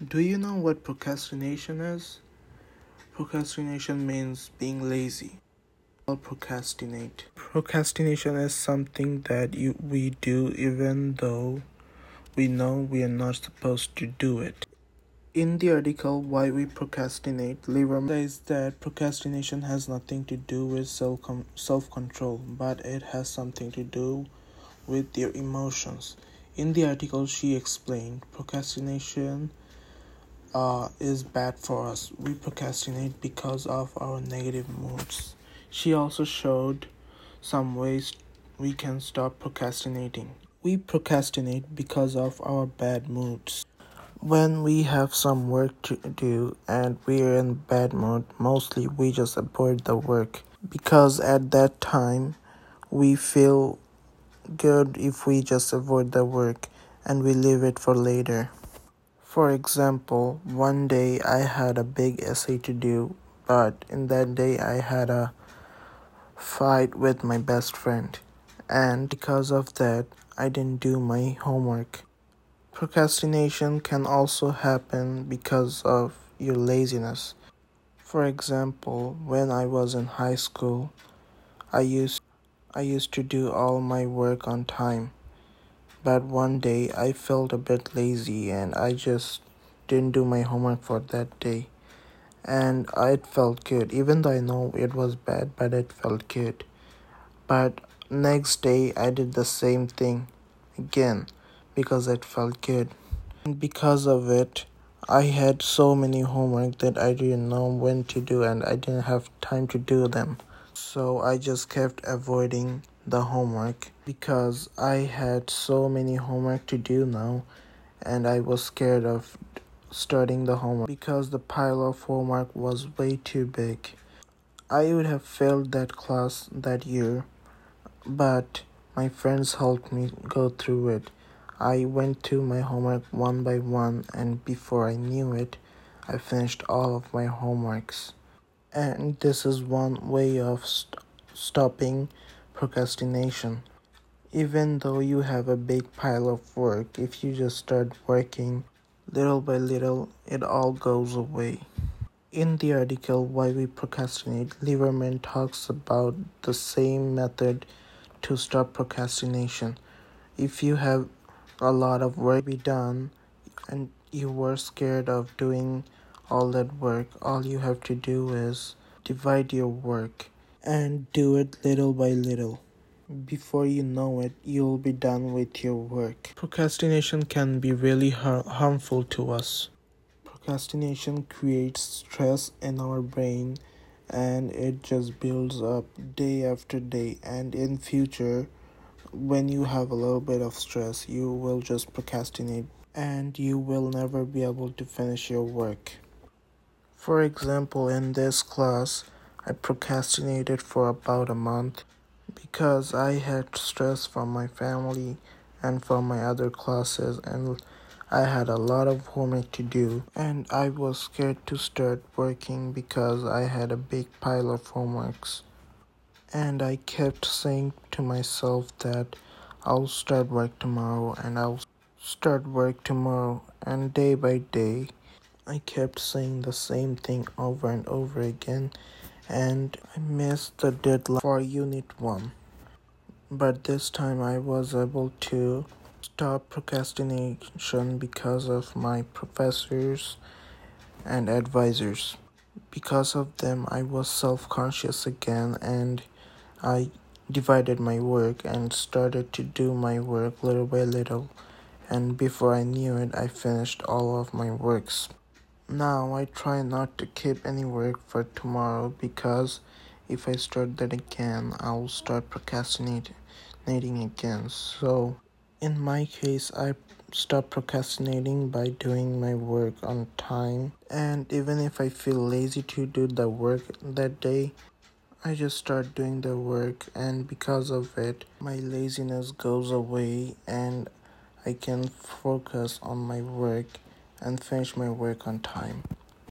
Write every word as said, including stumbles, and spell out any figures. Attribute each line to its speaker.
Speaker 1: Do you know what procrastination is? Procrastination means being lazy. I'll procrastinate. Procrastination is something that you, we do even though we know we are not supposed to do it. In the article Why We Procrastinate, Livermore says that procrastination has nothing to do with self self control, but it has something to do with your emotions. In the article, she explained procrastination uh, is bad for us. We procrastinate because of our negative moods. She also showed some ways we can stop procrastinating. We procrastinate because of our bad moods. When we have some work to do and we're in bad mood, mostly we just avoid the work because at that time we feel good if we just avoid the work and we leave it for later. For example, one day I had a big essay to do, but in that day I had a fight with my best friend, and because of that, I didn't do my homework. Procrastination can also happen because of your laziness. For example, when I was in high school, I used I used to do all my work on time. But one day I felt a bit lazy and I just didn't do my homework for that day. And it felt good, even though I know it was bad, but it felt good. But next day I did the same thing again because it felt good. And because of it, I had so many homework that I didn't know when to do and I didn't have time to do them. So I just kept avoiding the homework because I had so many homework to do now and I was scared of starting the homework because the pile of homework was way too big. I would have failed that class that year, but my friends helped me go through it. I went to my homework one by one, and before I knew it, I finished all of my homeworks. And this is one way of st- stopping procrastination. Even though you have a big pile of work, if you just start working little by little, it all goes away. In the article Why We Procrastinate, Lieberman talks about the same method to stop procrastination. If you have a lot of work to be done and you were scared of doing all that work, all you have to do is divide your work and do it little by little. Before you know it, you'll be done with your work. Procrastination can be really har- harmful to us. Procrastination creates stress in our brain and it just builds up day after day, and in future when you have a little bit of stress, you will just procrastinate and you will never be able to finish your work. For example, in this class, I procrastinated for about a month because I had stress from my family and from my other classes, and I had a lot of homework to do, and I was scared to start working because I had a big pile of homeworks. And I kept saying to myself that I'll start work tomorrow and I'll start work tomorrow, and day by day I kept saying the same thing over and over again, and I missed the deadline for Unit one. But this time I was able to stop procrastination because of my professors and advisors. Because of them, I was self-conscious again and I divided my work and started to do my work little by little. And before I knew it, I finished all of my works. Now I try not to keep any work for tomorrow because if I start that again, I'll start procrastinating again. So in my case, I stop procrastinating by doing my work on time. And even if I feel lazy to do the work that day, I just start doing the work, and because of it, my laziness goes away and I can focus on my work and finish my work on time.